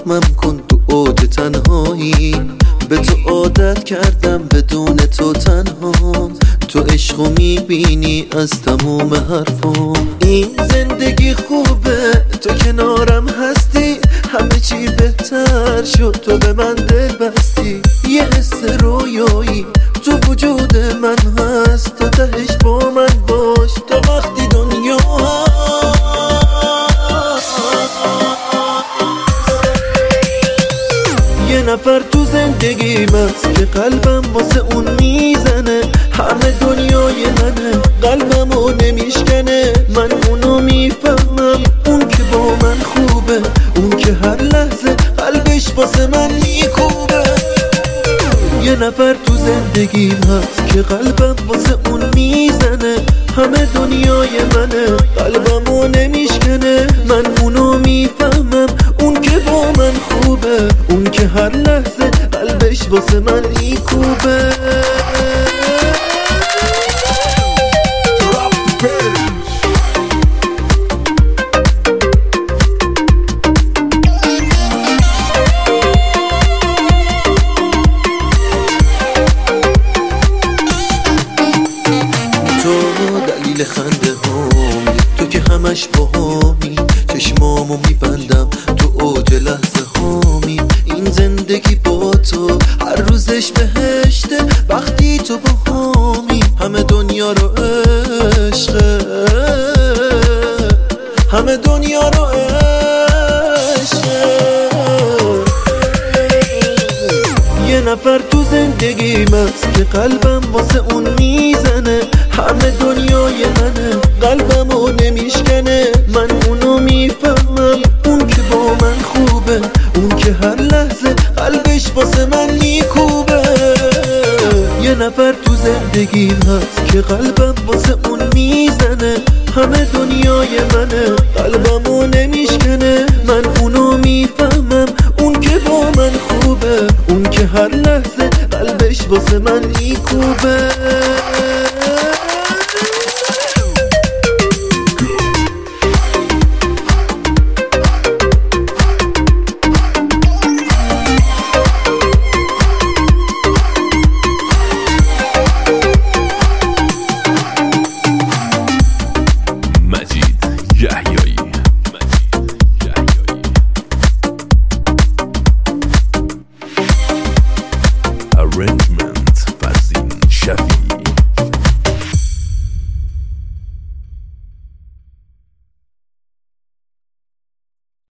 زخمم کن تو اوج تنهایی. به تو عادت کردم بدون تو تنها. تو عشقو میبینی از تموم حرفام. این زندگی خوبه تو کنارم هستی. همه چی بهتر شد تو به من دل بستی. یه حس رویایی تو وجود من هست. تو تهش با من باش تا وقتی دنیا یه نفر تو زندگی هست که قلبم واسه اون میزنه. همه دنیای منه قلبمو نمیشکنه. من اونو میفهمم اون که با من خوبه. اون که هر لحظه قلبش واسه من میکوبه. یه نفر تو زندگی هست که قلبم واسه اون میزنه. همه دنیای منه قلبمو نمیشکنه. من اونو میفهمم اون که با من خوبه. اون که هر لحظه قلبش واسه من میکوبه. دلیل خنده هامی تو که همش باهامی. چشمامو میبندم تو اوج لحظه هامی. این زندگی با تو هر روزش بهشته وقتی تو باهامی. همه دنیا رو عشقه. همه دنیا رو عشقه. یه نفر تو زندگی هست که قلبم واسه اون میزنه. همه دنیای منه قلبمو نمیشکنه. من اونو میفهمم اون که با من خوبه. اون که هر لحظه قلبش واسه من میکوبه. یه نفر تو زندگی هست که قلبم واسه اون میزنه. همه دنیای منه قلبمو نمیشکنه. من اونو میفهمم اون که با من خوبه. اون که هر لحظه قلبش واسه من میکوبه.